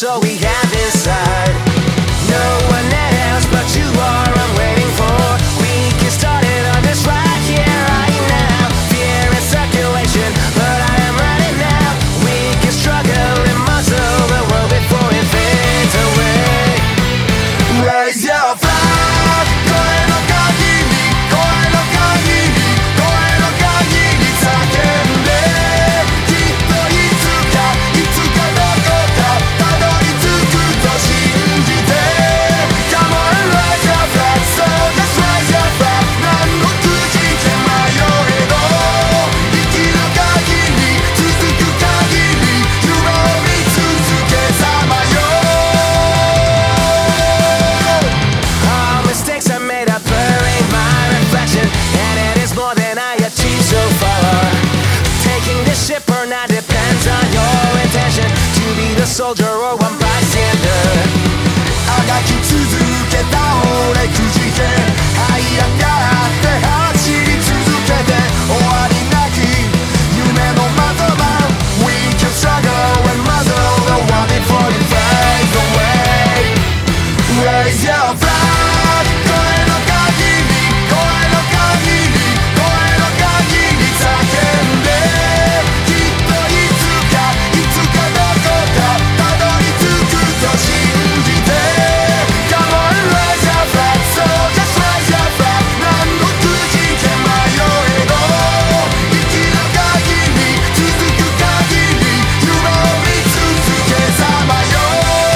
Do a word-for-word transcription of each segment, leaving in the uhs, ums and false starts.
all we have inside. No one else but you are I'm waiting for. We get started on this right here, right now. Fear and circulation, but I am ready now. We can struggle and muzzle the world before it fades away. Raise your flag, 声の限り、声の限り、声の限り叫んで、きっといつか、いつかどこかたどり着くと信じて。Come on, raise your flag, so just raise your flag. 何のくじけ迷えど、生きる限り、続く限り、夢を見続けさまよ。All mistakes I made are blurring my reflection, and it is more than I achieved so far. Taking this ship or not depends on your intention to be the soldier or one bystander. あがき続けた俺くじけ這い上がって走り続けて終わりなき夢の的だ We can struggle and muzzle the one before it fades away. Raise your flag, 声の限り、声の限り、声の限り叫んで、きっといつか、いつかどこかたどり着くと信じて。Come on, raise your flag, so just raise your flag. 何のくじけ迷えど、生きる限り、続く限り、夢を見続けさまよ。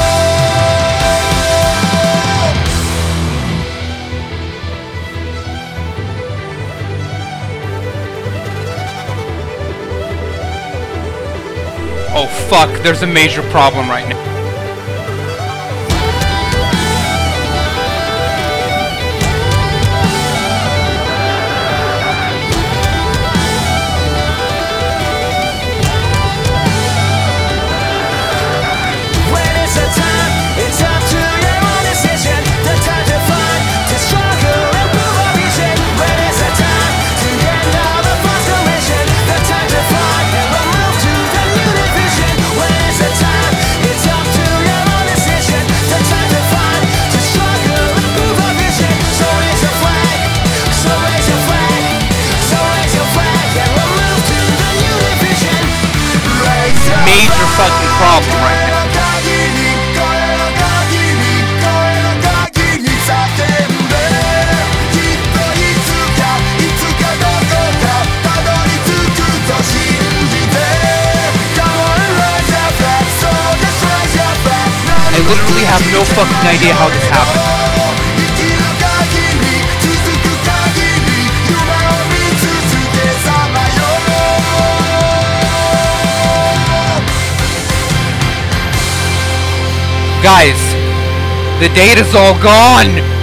Oh fuck, there's a major problem right now. When it's the time, it's up to your own decision. The time to find, to struggle and prove our vision. When it's the time to end all the frustration. The time to find and we'll move to the new division. When it's the time, it's up to your own decision. The time to find, to struggle and prove our vision. So raise your flag, so raise your flag, so raise your flag, and we'll move to the new division. Raise your Major fucking problem right now. 'I literally have no fucking idea how this happened. Guys, the data's all gone!